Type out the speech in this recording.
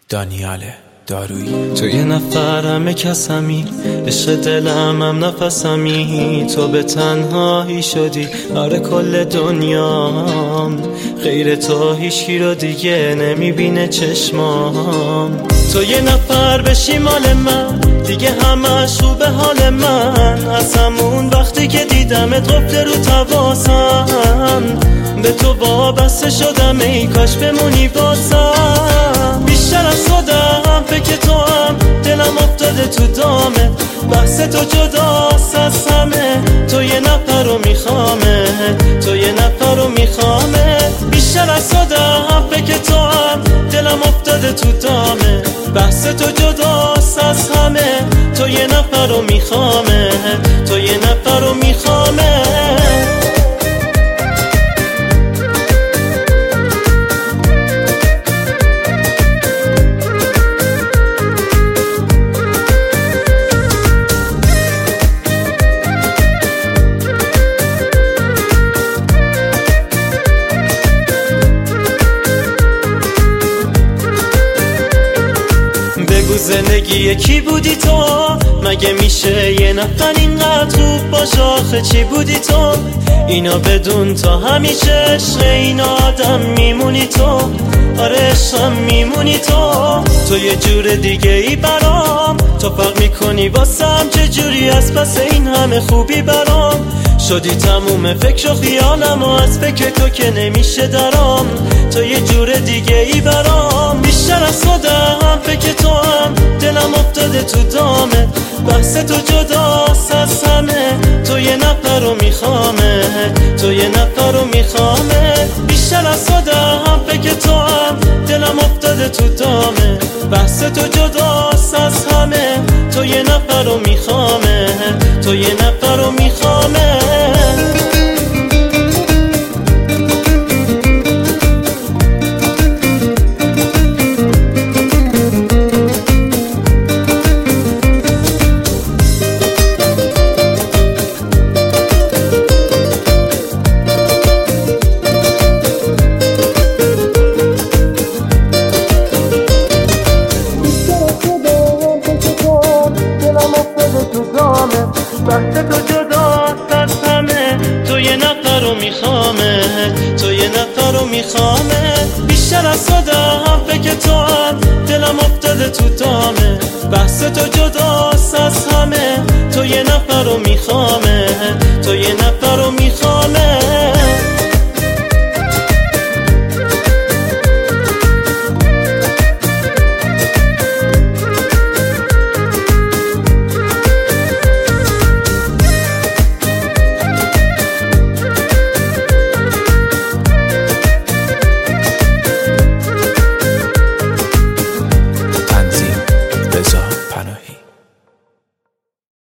دانیال دارویی. تو یه نفر همه کسمی، عشق دلم هم نفسمی. تو به تنهایی شدی آره کل دنیام، غیر تو هیچکی رو دیگه نمیبینه چشمام. تو یه نفر بشی مال من، دیگه همش رو به حال من. از همون وقتی که دیدمت غفله رو تواسم، به تو وابسته شدم ای کاش بمونی باسم. بیشتر از خودم فکر تو هم دلم افتاده تو دامه، بحث تو جداست از همه. تو یه نفر رو میخوامه، تو یه نفر رو میخوامه. بیشتر از خودم فکر تو هم دلم افتاده تو دامه، بحث تو جداست از همه. تو یه نفر رو میخوامه، تو یه نفر رو میخوامه. زندگی یکی بودی تو، مگه میشه یه نفر اینقدر خوب باشه؟ آخه چی بودی تو؟ اینا بدون تا همیشه عشق این آدم میمونی تو. آره عشقم میمونی تو. تو یه جور دیگه ای برام، تو فرق میکنی واسم چجوری از پس این همه خوبی برام. شدی تموم فکر و خیالم و از فکر تو که نمیشه درام. تو یه جور دیگه ای برام، بیشتر از خودم فکر تو هم دلم افتاده تو دامه، بحث تو جداست از همه. تو یه نفر رو میخوامه، تو یه نفر رو میخوامه. بیشتر از خودم فکر تو هم دلم افتاده تو دامه، بحث تو جداست از همه. تو یه نفر رو میخوامه، تو یه نفر رو میخوامه. بحث تو جداست از همه. تو یه نفر رو میخوامه، تو یه نفر رو میخوامه. بیشتر از خودم فکر تو هم دلم افتاده تو دامه، بحث تو جداست از همه. تو یه نفر رو میخوامه،